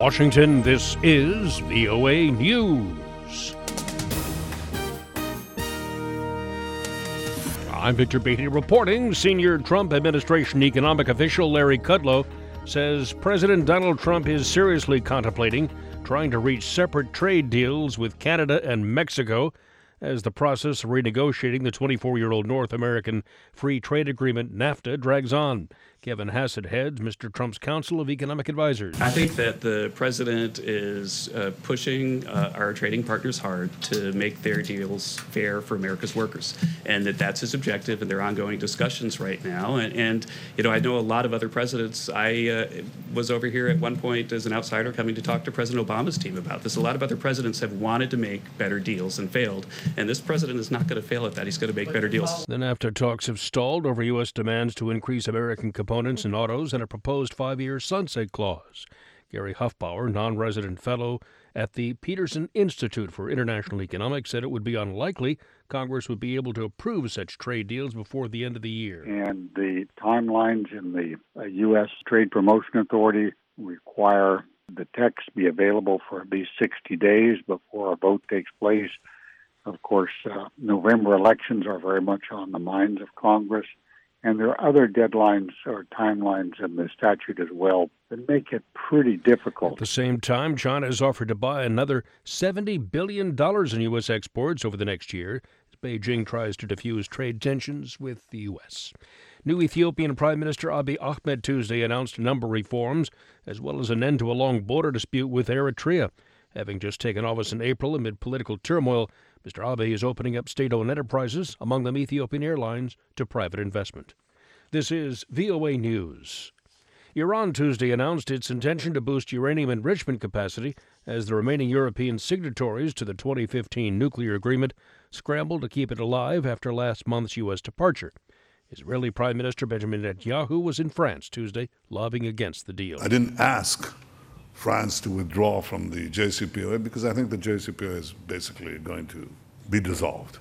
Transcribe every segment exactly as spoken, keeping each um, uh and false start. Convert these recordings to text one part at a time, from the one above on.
Washington, this is V O A News. I'm Victor Beatty reporting. Senior Trump administration economic official Larry Kudlow says President Donald Trump is seriously contemplating trying to reach separate trade deals with Canada and Mexico as the process of renegotiating the twenty-four-year-old North American Free Trade Agreement, NAFTA, drags on. Kevin Hassett heads Mister Trump's Council of Economic Advisors. I think that the president is uh, pushing uh, our trading partners hard to make their deals fair for America's workers, and that that's his objective, and they're ongoing discussions right now. And, and you know, I know a lot of other presidents. I uh, was over here at one point as an outsider coming to talk to President Obama's team about this. A lot of other presidents have wanted to make better deals and failed, and this president is not going to fail at that. He's going to make better deals. The NAFTA talks have stalled over U S demands to increase American components in autos and a proposed five-year sunset clause. Gary Huffbauer, non-resident fellow at the Peterson Institute for International Economics, said it would be unlikely Congress would be able to approve such trade deals before the end of the year. And the timelines in the uh, U S Trade Promotion Authority require the text be available for at least sixty days before a vote takes place. Of course, uh, November elections are very much on the minds of Congress, and there are other deadlines or timelines in the statute as well that make it pretty difficult. At the same time, China has offered to buy another seventy billion dollars in U S exports over the next year as Beijing tries to defuse trade tensions with the U S. New Ethiopian Prime Minister Abiy Ahmed Tuesday announced a number of reforms, as well as an end to a long border dispute with Eritrea. Having just taken office in April amid political turmoil, Mister Abiy is opening up state-owned enterprises, among them Ethiopian Airlines, to private investment. This is V O A News. Iran Tuesday announced its intention to boost uranium enrichment capacity as the remaining European signatories to the twenty fifteen nuclear agreement scramble to keep it alive after last month's U S departure. Israeli Prime Minister Benjamin Netanyahu was in France Tuesday lobbying against the deal. I didn't ask France to withdraw from the J C P O A because I think the J C P O A is basically going to be dissolved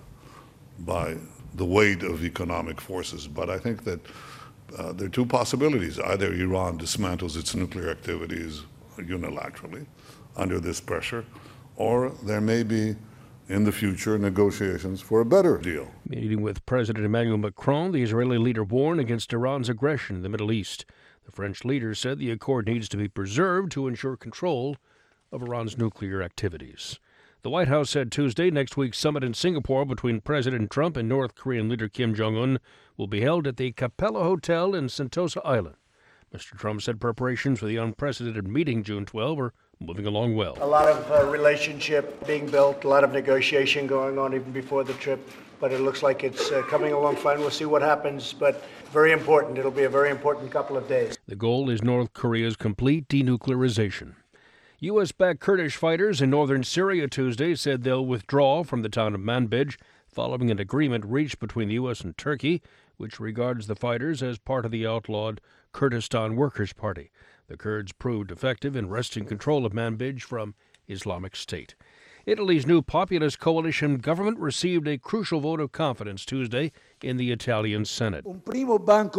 by the weight of economic forces. But I think that uh, there are two possibilities. Either Iran dismantles its nuclear activities unilaterally under this pressure, or there may be, in the future, negotiations for a better deal. Meeting with President Emmanuel Macron, the Israeli leader warned against Iran's aggression in the Middle East. The French leader said the accord needs to be preserved to ensure control of Iran's nuclear activities. The White House said Tuesday next week's summit in Singapore between President Trump and North Korean leader Kim Jong-un will be held at the Capella Hotel in Sentosa Island. Mister Trump said preparations for the unprecedented meeting June twelfth are moving along well. A lot of uh, relationship being built, a lot of negotiation going on even before the trip, but it looks like it's uh, coming along fine. We'll see what happens, but very important. It'll be a very important couple of days. The goal is North Korea's complete denuclearization. U S-backed Kurdish fighters in northern Syria Tuesday said they'll withdraw from the town of Manbij following an agreement reached between the U S and Turkey, which regards the fighters as part of the outlawed Kurdistan Workers' Party. The Kurds proved effective in wresting control of Manbij from Islamic State. Italy's new populist coalition government received a crucial vote of confidence Tuesday in the Italian Senate. New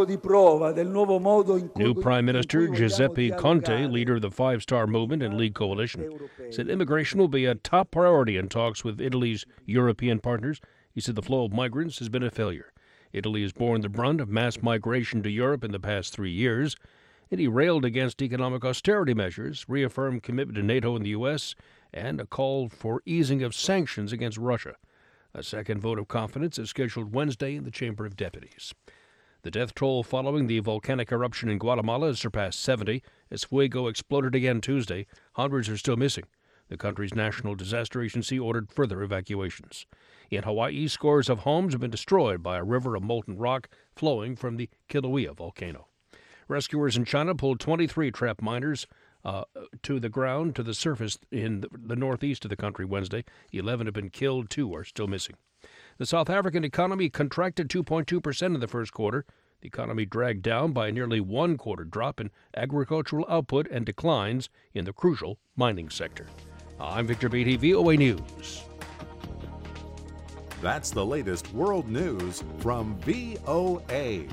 Prime Minister Giuseppe Conte, leader of the Five Star Movement and League Coalition, said immigration will be a top priority in talks with Italy's European partners. He said the flow of migrants has been a failure. Italy has borne the brunt of mass migration to Europe in the past three years, and he railed against economic austerity measures, reaffirmed commitment to NATO and the U S, and a call for easing of sanctions against Russia. A second vote of confidence is scheduled Wednesday in the Chamber of Deputies. The death toll following the volcanic eruption in Guatemala has surpassed seventy as Fuego exploded again Tuesday. Hundreds are still missing. The country's National Disaster Agency ordered further evacuations. In Hawaii, scores of homes have been destroyed by a river of molten rock flowing from the Kilauea volcano. Rescuers in China pulled twenty-three trapped miners uh, to the ground to the surface in the northeast of the country Wednesday. eleven have been killed, two are still missing. The South African economy contracted two point two percent in the first quarter. The economy dragged down by a nearly one-quarter drop in agricultural output and declines in the crucial mining sector. I'm Victor Beatty, V O A News. That's the latest world news from V O A.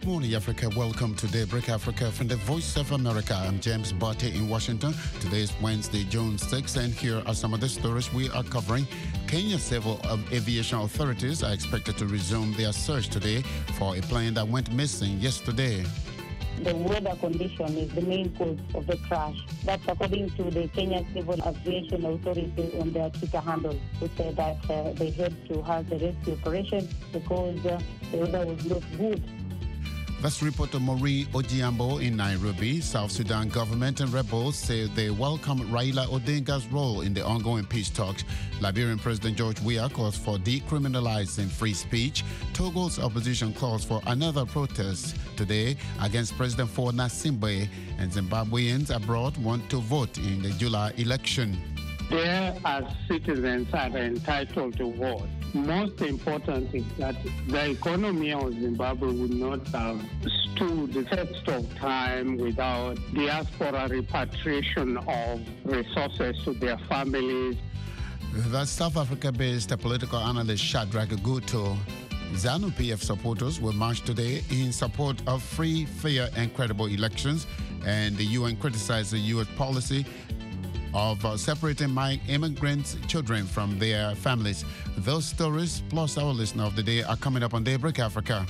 Good morning, Africa. Welcome to Daybreak Africa from the Voice of America. I'm James Barty in Washington. Today is Wednesday, June sixth, and here are some of the stories we are covering. Kenya Civil Aviation Authorities are expected to resume their search today for a plane that went missing yesterday. The weather condition is the main cause of the crash. That's according to the Kenya Civil Aviation Authority on their Twitter handle, who said that uh, they had to have the rescue operation because uh, the weather was not good. That's reporter Maureen Ojiambo in Nairobi. South Sudan government and rebels say they welcome Raila Odinga's role in the ongoing peace talks. Liberian President George Weah calls for decriminalizing free speech. Togo's opposition calls for another protest today against President Faure Gnassingbe, and Zimbabweans abroad want to vote in the July election. There, as citizens are entitled to vote. Most important is that the economy of Zimbabwe would not have stood the test of time without diaspora repatriation of resources to their families. The South Africa-based political analyst Shadrack Guto. ZANU-P F supporters will march today in support of free, fair, and credible elections, and the U N criticized the U S policy of uh, separating my immigrants' children from their families. Those stories, plus our listener of the day, are coming up on Daybreak Africa.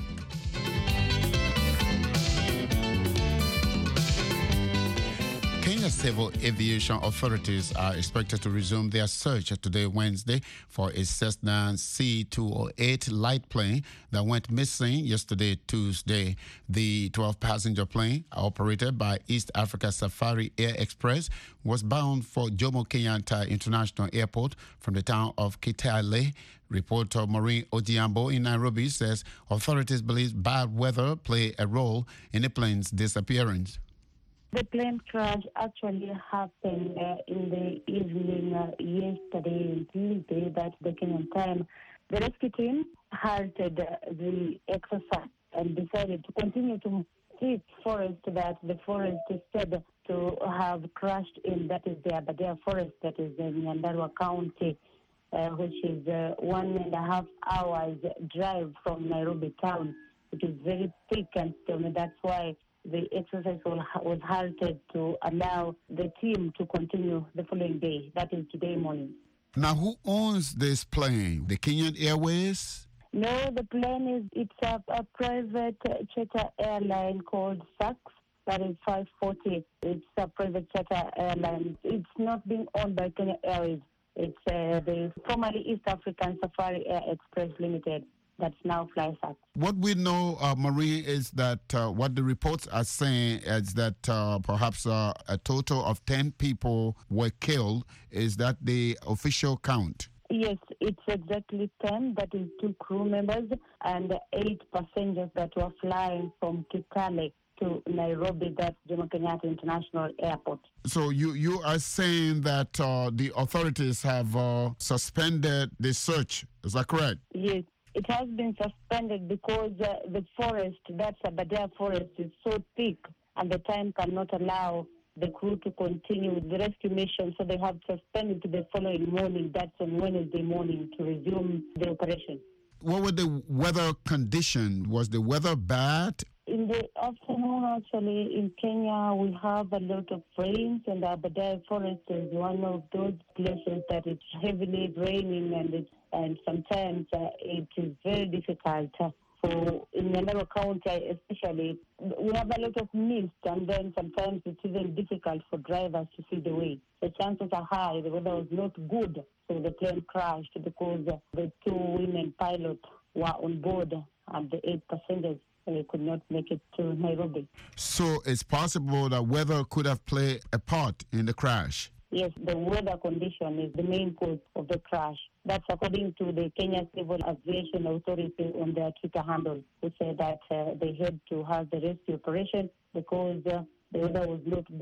Kenya Civil Aviation Authorities are expected to resume their search today, Wednesday, for a Cessna C two oh eight light plane that went missing yesterday, Tuesday. The twelve-passenger plane, operated by East Africa Safari Air Express, was bound for Jomo Kenyatta International Airport from the town of Kitale. Reporter Maureen Ojiambo in Nairobi says authorities believe bad weather played a role in the plane's disappearance. The plane crash actually happened uh, in the evening uh, yesterday, Tuesday, that's the Kenyan time. The rescue team halted uh, the exercise and decided to continue to seek forest that the forest is said to have crashed in. That is the Aberdare Forest, that is in Nyandarua County, uh, which is uh, one and a half hours drive from Nairobi town. It is very thick and stony. That's why the exercise was halted to allow the team to continue the following day. That is today morning. Now, who owns this plane? The Kenyan Airways? No, the plane is it's a, a private charter airline called S A C. That is five forty. It's a private charter airline. It's not being owned by Kenya Airways. It's uh, the formerly East African Safari Air Express Limited. That's now Fly S A C. What we know, uh, Marie, is that uh, what the reports are saying is that uh, perhaps uh, a total of ten people were killed. Is that the official count? Yes, it's exactly ten. That is two crew members and eight passengers that were flying from Kitale to Nairobi, that's Jomo Kenyatta International Airport. So you, you are saying that uh, the authorities have uh, suspended the search. Is that correct? Yes. It has been suspended because uh, the forest, that's Aberdare Forest, is so thick and the time cannot allow the crew to continue with the rescue mission, so they have suspended to the following morning, that's on Wednesday morning, to resume the operation. What were the weather conditions? Was the weather bad? In the afternoon, actually, in Kenya, we have a lot of rains, and the Aberdare Forest is one of those places that it's heavily raining, and it's, and sometimes uh, it is very difficult. Uh, so in Nyandarua County, especially, we have a lot of mist, and then sometimes it's even difficult for drivers to see the way. The chances are high. The weather was not good, so the plane crashed because uh, the two women pilots were on board, and the eight passengers They could not make it to Nairobi. So it's possible that weather could have played a part in the crash? Yes, the weather condition is the main cause of the crash. That's according to the Kenya Civil Aviation Authority on their Twitter handle, who said that uh, they had to have the rescue operation because uh, the weather was not good.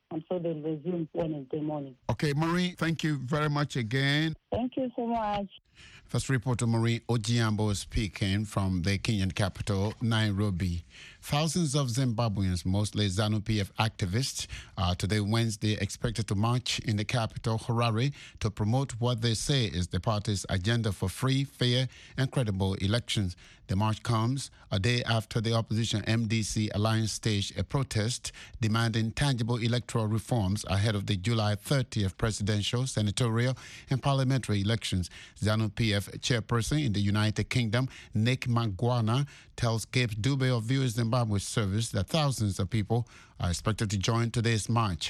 and so they'll resume Wednesday morning. Okay, Marie, thank you very much again. Thank you so much. First reporter Marie Ojiambo speaking from the Kenyan capital, Nairobi. Thousands of Zimbabweans, mostly ZANU-P F activists, are today Wednesday expected to march in the capital, Harare, to promote what they say is the party's agenda for free, fair, and credible elections. The march comes a day after the opposition M D C alliance staged a protest demanding tangible electoral reforms ahead of the July thirtieth presidential, senatorial, and parliamentary elections. ZANU-P F chairperson in the United Kingdom, Nick Magwana, tells Gabe Dube of View Zimbabwe Service that thousands of people are expected to join today's march.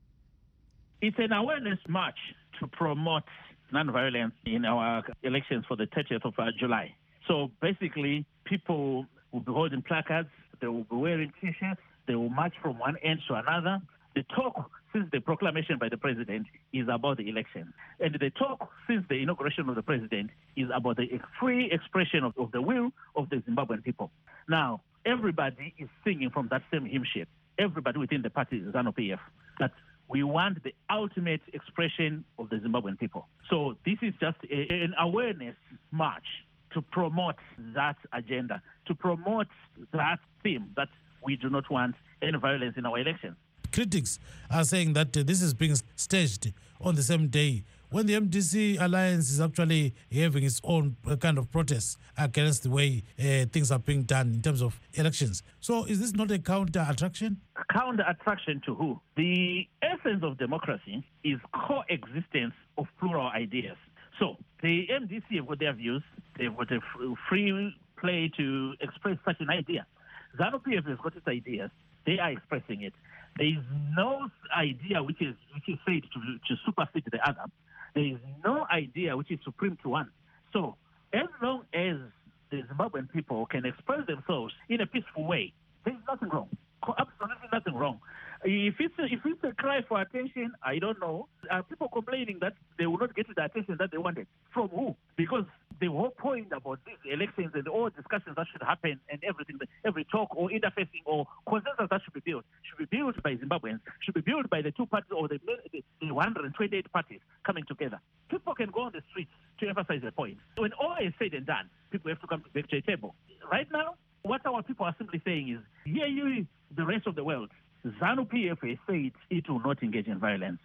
It's an awareness march to promote non-violence in our elections for the thirtieth of July. So basically, people will be holding placards, they will be wearing T-shirts, they will march from one end to another. The talk since the proclamation by the president is about the election. And the talk since the inauguration of the president is about the free expression of, of the will of the Zimbabwean people. Now, everybody is singing from that same hymn sheet. Everybody within the party, ZANU-P F, that we want the ultimate expression of the Zimbabwean people. So this is just a, an awareness march to promote that agenda, to promote that theme that we do not want any violence in our elections. Critics are saying that uh, this is being staged on the same day when the M D C alliance is actually having its own uh, kind of protest against the way uh, things are being done in terms of elections. So is this not a counter-attraction? Counter-attraction to who? The essence of democracy is coexistence of plural ideas. So the M D C have got their views. They've got a free play to express such an idea. ZANU-P F has got its ideas. They are expressing it. There is no idea which is which is said to, to supersede the other. There is no idea which is supreme to one. So as long as the Zimbabwean people can express themselves in a peaceful way, there is nothing wrong. Absolutely nothing wrong. If it's a, if it's a cry for attention, I don't know. Are people complaining that they will not get the attention that they wanted? From who? Because the whole point about these elections and all discussions that should happen and everything, every talk or interfacing or consensus that should be built, should be built by Zimbabweans, should be built by the two parties or the, the, the one hundred twenty-eight parties coming together. People can go on the streets to emphasize their point. When all is said and done, people have to come back to a table. Right now, what our people are simply saying is, here you, the rest of the world, ZANU-P F has said it will not engage in violence.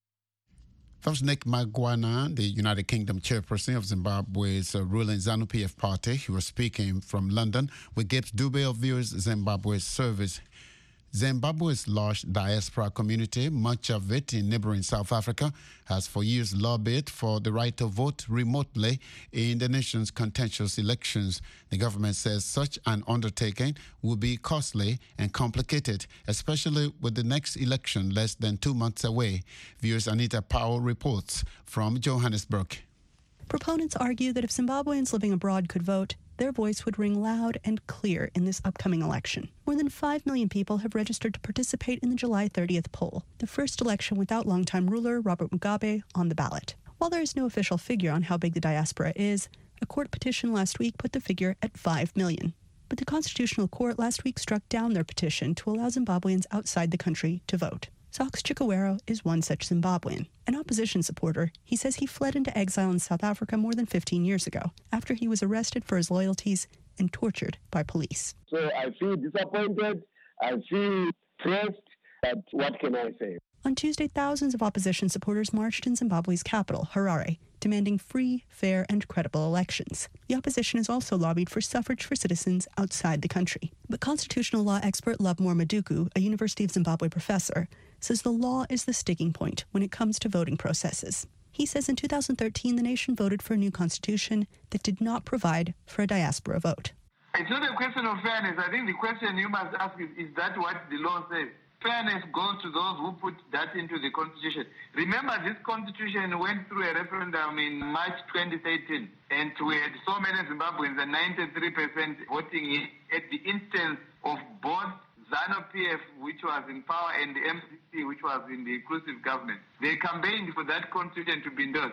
That was Nick Magwana, the United Kingdom chairperson of Zimbabwe's uh, ruling ZANU-P F party. He was speaking from London with Gibbs Dube of Viewers Zimbabwe Service. Zimbabwe's large diaspora community, much of it in neighboring South Africa, has for years lobbied for the right to vote remotely in the nation's contentious elections. The government says such an undertaking will be costly and complicated, especially with the next election less than two months away. Viewers Anita Powell reports from Johannesburg. Proponents argue that if Zimbabweans living abroad could vote, their voice would ring loud and clear in this upcoming election. More than five million people have registered to participate in the July thirtieth poll, the first election without longtime ruler Robert Mugabe on the ballot. While there is no official figure on how big the diaspora is, a court petition last week put the figure at five million. But the Constitutional Court last week struck down their petition to allow Zimbabweans outside the country to vote. Sox Chikawero is one such Zimbabwean. An opposition supporter, he says he fled into exile in South Africa more than fifteen years ago, after he was arrested for his loyalties and tortured by police. So I feel disappointed, I feel stressed, but what can I say? On Tuesday, thousands of opposition supporters marched in Zimbabwe's capital, Harare, demanding free, fair, and credible elections. The opposition has also lobbied for suffrage for citizens outside the country. But constitutional law expert Lovemore Maduku, a University of Zimbabwe professor, says the law is the sticking point when it comes to voting processes. He says in two thousand thirteen, the nation voted for a new constitution that did not provide for a diaspora vote. It's not a question of fairness. I think the question you must ask is, is that what the law says? Fairness goes to those who put that into the constitution. Remember, this constitution went through a referendum in March twenty thirteen, and we had so many Zimbabweans, and ninety-three percent voting at the instance of both ZANU-P F, which was in power, and the M C C, which was in the inclusive government. They campaigned for that constitution to be endorsed.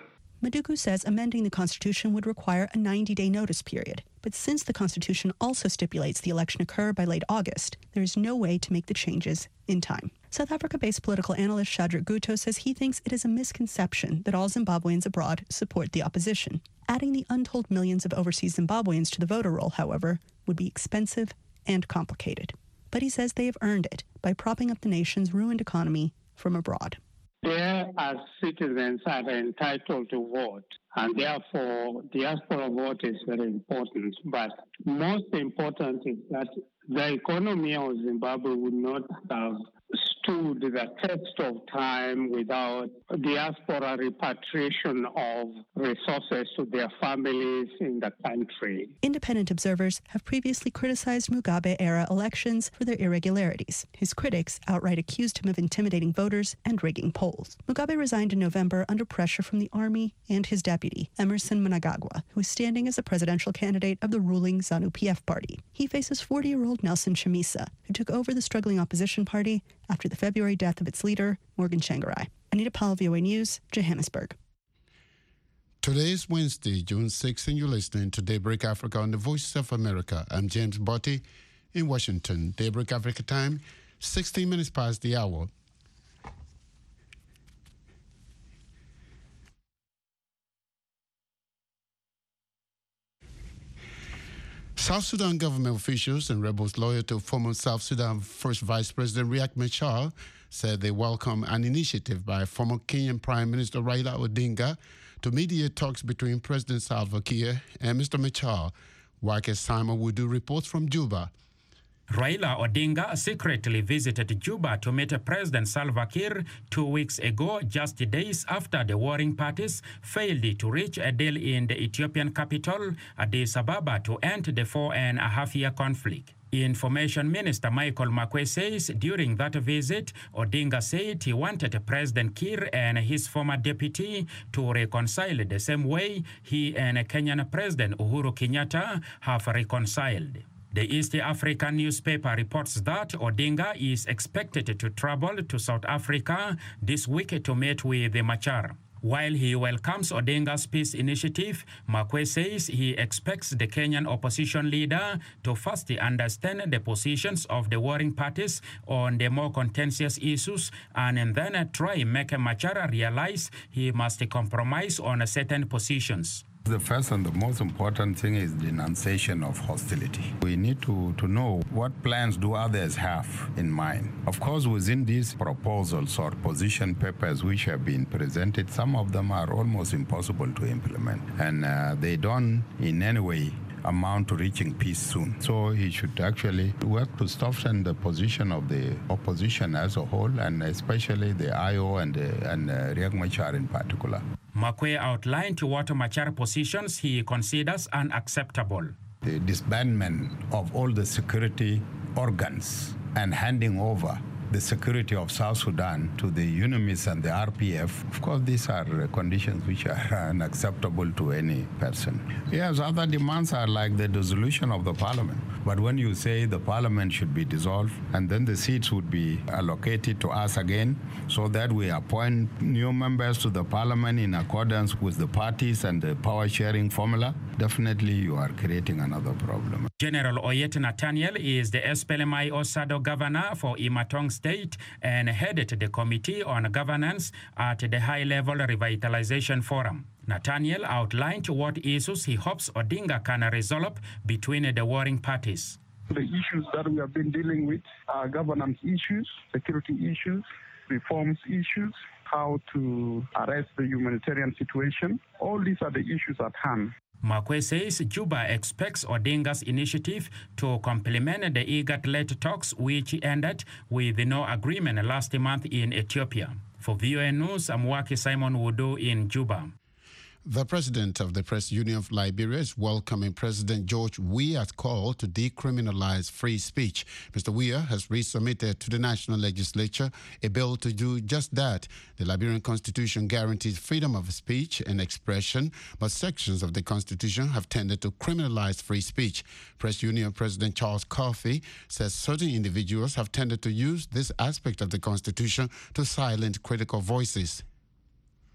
Madugu says amending the Constitution would require a ninety-day notice period. But since the Constitution also stipulates the election occur by late August, there is no way to make the changes in time. South Africa-based political analyst Shadrack Guto says he thinks it is a misconception that all Zimbabweans abroad support the opposition. Adding the untold millions of overseas Zimbabweans to the voter roll, however, would be expensive and complicated. But he says they have earned it by propping up the nation's ruined economy from abroad. They, as citizens, are entitled to vote, and therefore diaspora vote is very important. But most important is that the economy of Zimbabwe would not have stood the test of time without diaspora repatriation of resources to their families in the country. Independent observers have previously criticized Mugabe-era elections for their irregularities. His critics outright accused him of intimidating voters and rigging polls. Mugabe resigned in November under pressure from the army and his deputy, Emerson Mnangagwa, who is standing as a presidential candidate of the ruling ZANU-P F party. He faces forty-year-old Nelson Chamisa, who took over the struggling opposition party after the February death of its leader, Morgan Tsvangirai. Anita Powell, V O A News, Johannesburg. Today is Wednesday, June sixth, and you're listening to Daybreak Africa on the Voice of America. I'm James Botti in Washington. Daybreak Africa time, sixteen minutes past the hour. South Sudan government officials and rebels loyal to former South Sudan First Vice President Riek Machar said they welcome an initiative by former Kenyan Prime Minister Raila Odinga to mediate talks between President Salva Kiir and Mister Machar. Wake Simon Wudu reports from Juba. Raila Odinga secretly visited Juba to meet President Salva Kiir two weeks ago, just days after the warring parties failed to reach a deal in the Ethiopian capital, Addis Ababa, to end the four and a half year conflict. Information Minister Michael Makwe says during that visit, Odinga said he wanted President Kiir and his former deputy to reconcile the same way he and Kenyan President Uhuru Kenyatta have reconciled. The East African newspaper reports that Odinga is expected to travel to South Africa this week to meet with Machar. While he welcomes Odinga's peace initiative, Makwe says he expects the Kenyan opposition leader to first understand the positions of the warring parties on the more contentious issues and then try make Machar realize he must compromise on certain positions. The first and the most important thing is denunciation of hostility. We need to, to know what plans do others have in mind. Of course, within these proposals or position papers which have been presented, some of them are almost impossible to implement, and uh, they don't in any way amount to reaching peace soon. So he should actually work to soften the position of the opposition as a whole, and especially the I O and, uh, and uh, Riek Machar in particular. Makwe outlined what Machar positions he considers unacceptable. The disbandment of all the security organs and handing over the security of South Sudan to the UNAMIS and the R P F, of course, these are conditions which are unacceptable to any person. Yes, other demands are like the dissolution of the parliament. But when you say the parliament should be dissolved and then the seats would be allocated to us again so that we appoint new members to the parliament in accordance with the parties and the power sharing formula, definitely you are creating another problem. General Oyet Nathaniel is the S P L M I Osado governor for Imatong State and headed the Committee on Governance at the High-Level Revitalization Forum. Nathaniel outlined what issues he hopes Odinga can resolve between the warring parties. The issues that we have been dealing with are governance issues, security issues, reforms issues, how to arrest the humanitarian situation. All these are the issues at hand. Makwe says Juba expects Odinga's initiative to complement the IGAD-led talks which ended with no agreement last month in Ethiopia. For V O A News, I'm Waki Simon Wudu in Juba. The president of the Press Union of Liberia is welcoming President George Weah's call to decriminalize free speech. Mister Weah has resubmitted to the national legislature a bill to do just that. The Liberian Constitution guarantees freedom of speech and expression, but sections of the Constitution have tended to criminalize free speech. Press Union President Charles Coffey says certain individuals have tended to use this aspect of the Constitution to silence critical voices.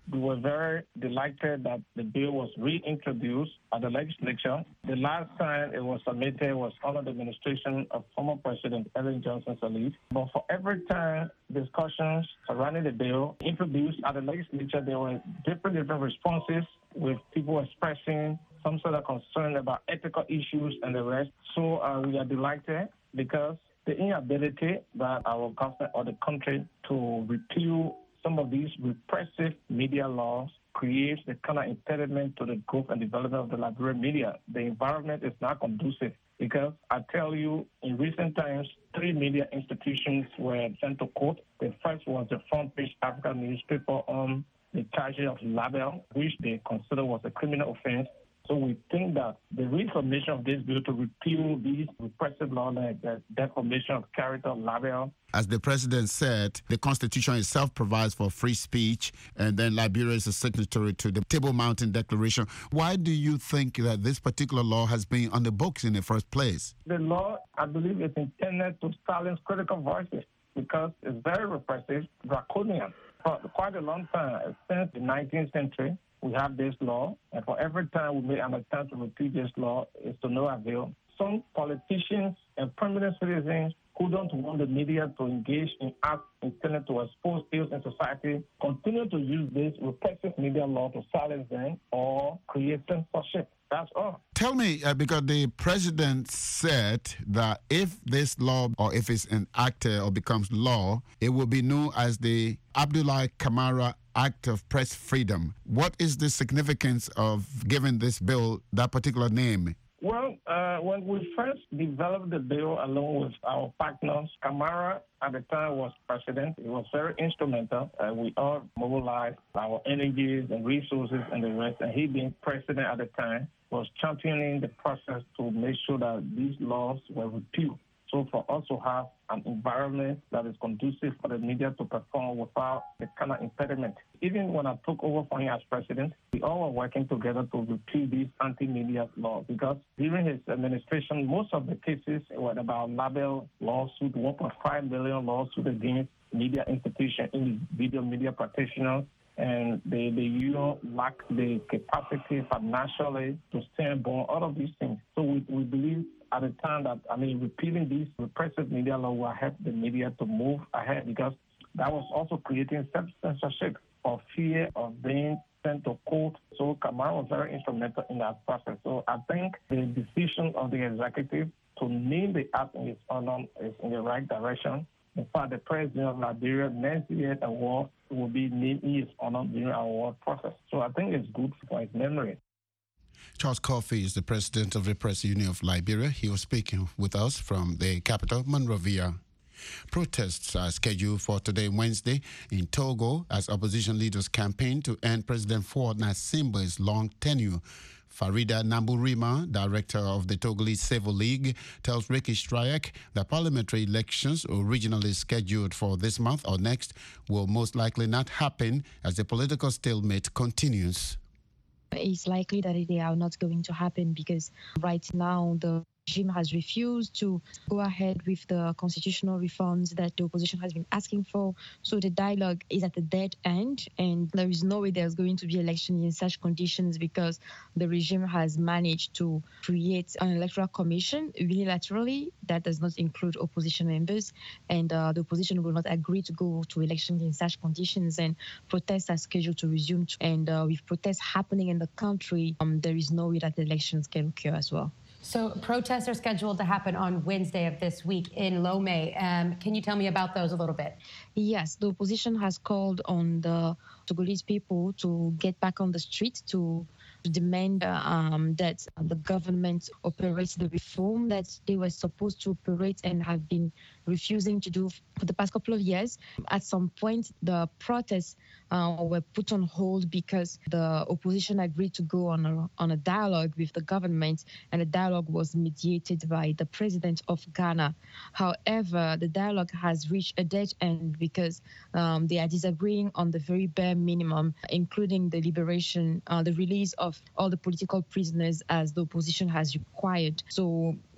We were very delighted that the bill was reintroduced at the legislature. The last time it was submitted was under the administration of former President Ellen Johnson Sirleaf. But for every time discussions surrounding the bill introduced at the legislature, there were different different responses with people expressing some sort of concern about ethical issues and the rest. So uh, we are delighted because the inability that our government or the country to repeal some of these repressive media laws creates the kind of impediment to the growth and development of the Liberian media. The environment is not conducive because I tell you, in recent times, three media institutions were sent to court. The first was the Front Page African newspaper on the charge of libel, which they consider was a criminal offense. So we think that the reformation of this bill to repeal these repressive laws like the defamation of character, libel. As the president said, the Constitution itself provides for free speech, and then Liberia is a signatory to the Table Mountain Declaration. Why do you think that this particular law has been on the books in the first place? The law, I believe, is intended to silence critical voices because it's very repressive, draconian. For quite a long time, since the nineteenth century, we have this law, and for every time we make an attempt to repeal this law, it's to no avail. Some politicians and prominent citizens who don't want the media to engage in acts intended to expose ills in society continue to use this repressive media law to silence them or create censorship. That's all. Tell me, uh, because the president said that if this law, or if it's enacted or becomes law, it will be known as the Abdullahi Kamara Act of Press Freedom. What is the significance of giving this bill that particular name? Well, uh, when we first developed the bill along with our partners, Kamara at the time was president. It was very instrumental. Uh, we all mobilized our energies and resources and the rest. And he being president at the time was championing the process to make sure that these laws were repealed. So for us to have an environment that is conducive for the media to perform without the kind of impediment. Even when I took over for him as president, we all were working together to repeal these anti-media laws because during his administration, most of the cases were about libel lawsuit, one point five million lawsuits against media institutions, individual media practitioners, and the, the union lack the capacity financially to stand by all of these things. So we, we believe at the time that, I mean, repealing these repressive media law will help the media to move ahead because that was also creating self-censorship or fear of being sent to court. So Kamara was very instrumental in that process. So I think the decision of the executive to name the act in its honor is in the right direction. In fact, the president of Liberia next year award will be named in his honor during our award process. So I think it's good for his memory. Charles Coffey is the president of the Press Union of Liberia. He was speaking with us from the capital, Monrovia. Protests are scheduled for today, Wednesday, in Togo as opposition leaders campaign to end President Faure Gnassingbe's long tenure. Farida Namburima, director of the Togolese Civil League, tells Ricky Strayek that parliamentary elections originally scheduled for this month or next will most likely not happen as the political stalemate continues. It's likely that they are not going to happen because right now the regime has refused to go ahead with the constitutional reforms that the opposition has been asking for. So the dialogue is at a dead end, and there is no way there's going to be election in such conditions because the regime has managed to create an electoral commission unilaterally that does not include opposition members, and uh, the opposition will not agree to go to elections in such conditions, and protests are scheduled to resume. And uh, with protests happening in the country, um, there is no way that the elections can occur as well. So protests are scheduled to happen on Wednesday of this week in Lomé. Um, can you tell me about those a little bit? Yes, the opposition has called on the Togolese people to get back on the street to demand uh, um, that the government operates the reform that they were supposed to operate and have been refusing to do for the past couple of years. At some point, the protests uh, were put on hold because the opposition agreed to go on a, on a dialogue with the government, and the dialogue was mediated by the president of Ghana. However, the dialogue has reached a dead end because um, they are disagreeing on the very bare minimum, including the liberation, uh, the release of all the political prisoners as the opposition has required. So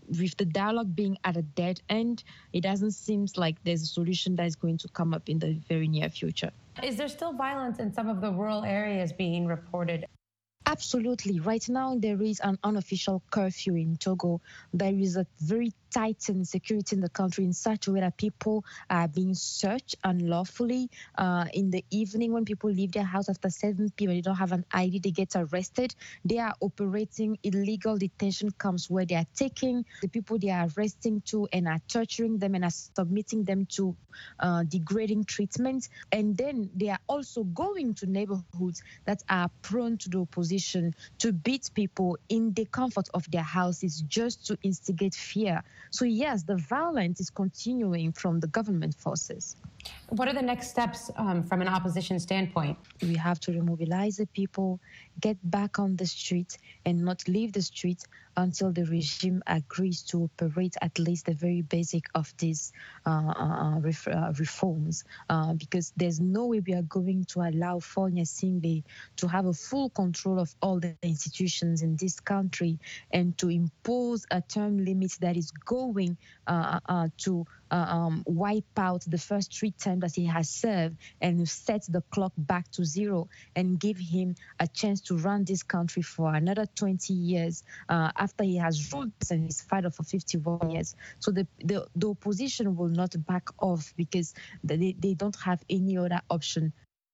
with the dialogue being at a dead end, it doesn't seem like there's a solution that is going to come up in the very near future. Is there still violence in some of the rural areas being reported? Absolutely. Right now, there is an unofficial curfew in Togo. There is a very tightened security in the country in such a way that people are being searched unlawfully. Uh, in the evening, when people leave their house after seven p.m. and they don't have an I D, they get arrested. They are operating illegal detention camps where they are taking the people they are arresting to and are torturing them and are submitting them to uh, degrading treatment. And then they are also going to neighborhoods that are prone to the opposition to beat people in the comfort of their houses just to instigate fear. So yes, the violence is continuing from the government forces. What are the next steps um, from an opposition standpoint? We have to remobilize the people, get back on the street, and not leave the street until the regime agrees to operate at least the very basic of these uh, uh, ref- uh, reforms. Uh, because there's no way we are going to allow Foreign Assembly to have a full control of all the institutions in this country and to impose a term limit that is going uh, uh, to Uh, um, wipe out the first three terms that he has served and set the clock back to zero and give him a chance to run this country for another twenty years uh, after he has ruled and he's fighting for fifty-one years. So the, the, the opposition will not back off because they, they don't have any other option.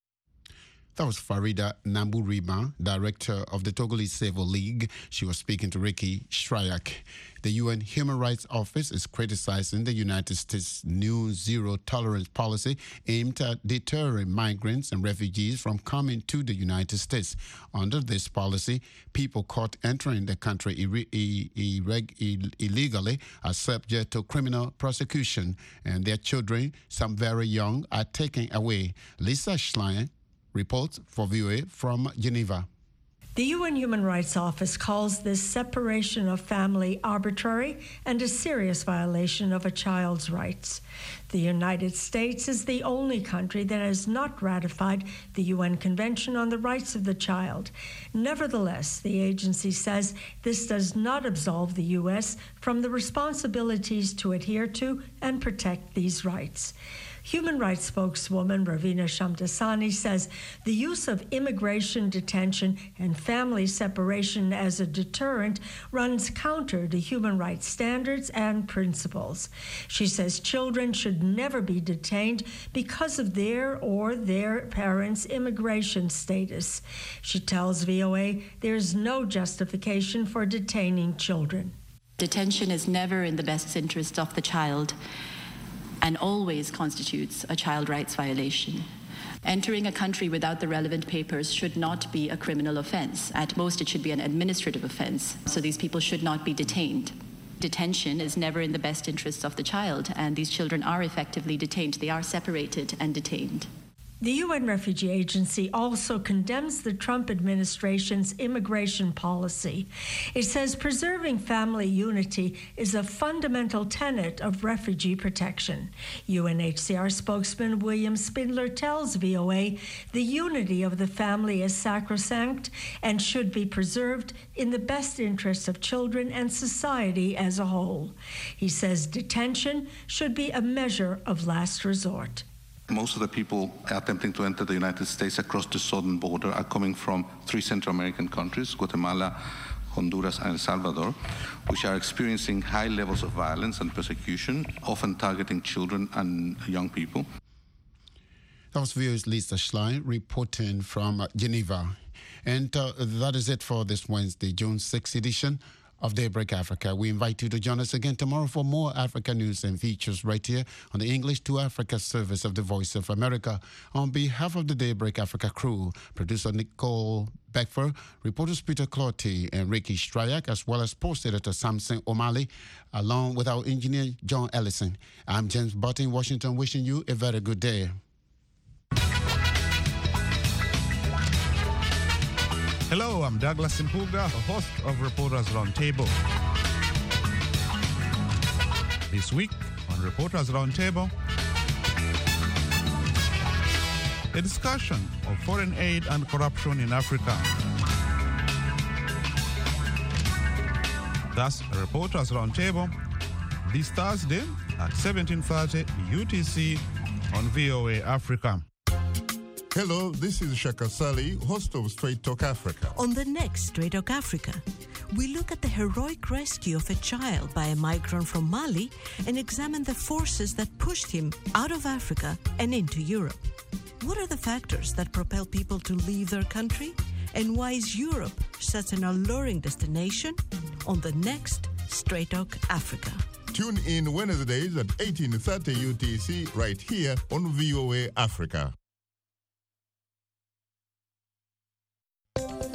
That was Farida Namburima, director of the Togolese Civil League. She was speaking to Ricky Shryak. The U N Human Rights Office is criticizing the United States' new zero-tolerance policy aimed at deterring migrants and refugees from coming to the United States. Under this policy, people caught entering the country irre- irre- irre- illegally are subject to criminal prosecution, and their children, some very young, are taken away. Lisa Schlein reports for V O A from Geneva. The U N Human Rights Office calls this separation of family arbitrary and a serious violation of a child's rights. The United States is the only country that has not ratified the U N Convention on the Rights of the Child. Nevertheless, the agency says this does not absolve the U S from the responsibilities to adhere to and protect these rights. Human rights spokeswoman Ravina Shamdasani says the use of immigration detention and family separation as a deterrent runs counter to human rights standards and principles. She says children should never be detained because of their or their parents' immigration status. She tells V O A there's no justification for detaining children. Detention is never in the best interest of the child and always constitutes a child rights violation. Entering a country without the relevant papers should not be a criminal offense. At most, it should be an administrative offense, so these people should not be detained. Detention is never in the best interests of the child, and these children are effectively detained. They are separated and detained. The U N Refugee Agency also condemns the Trump administration's immigration policy. It says preserving family unity is a fundamental tenet of refugee protection. U N H C R spokesman William Spindler tells V O A the unity of the family is sacrosanct and should be preserved in the best interests of children and society as a whole. He says detention should be a measure of last resort. Most of the people attempting to enter the United States across the southern border are coming from three Central American countries, Guatemala, Honduras, and El Salvador, which are experiencing high levels of violence and persecution, often targeting children and young people. That was V O's Lisa Schlein reporting from Geneva. And uh, that is it for this Wednesday, June sixth edition of Daybreak Africa. We invite you to join us again tomorrow for more Africa news and features right here on the English to Africa service of the Voice of America. On behalf of the Daybreak Africa crew, producer Nicole Beckford, reporters Peter Clotty and Ricky Shryak, as well as post editor Samson O'Malley, along with our engineer John Ellison. I'm James Button in Washington, wishing you a very good day. Hello, I'm Douglas Impuga, host of Reporters Roundtable. This week on Reporters Roundtable, a discussion of foreign aid and corruption in Africa. That's Reporters Roundtable this Thursday at seventeen thirty U T C on V O A Africa. Hello, this is Shaka Sali, host of Straight Talk Africa. On the next Straight Talk Africa, we look at the heroic rescue of a child by a migrant from Mali and examine the forces that pushed him out of Africa and into Europe. What are the factors that propel people to leave their country? And why is Europe such an alluring destination? On the next Straight Talk Africa. Tune in Wednesdays at eighteen thirty U T C right here on V O A Africa.